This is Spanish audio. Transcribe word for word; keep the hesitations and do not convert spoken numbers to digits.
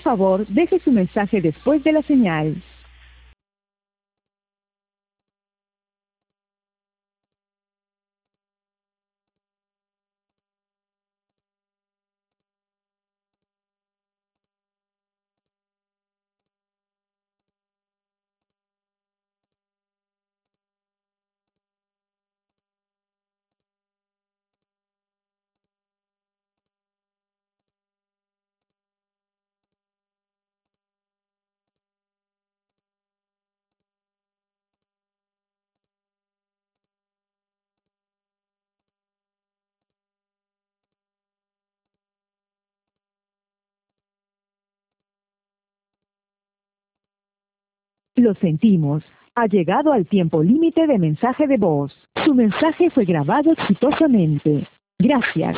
favor, deje su mensaje después de la señal. Lo sentimos. Ha llegado al tiempo límite de mensaje de voz. Su mensaje fue grabado exitosamente. Gracias.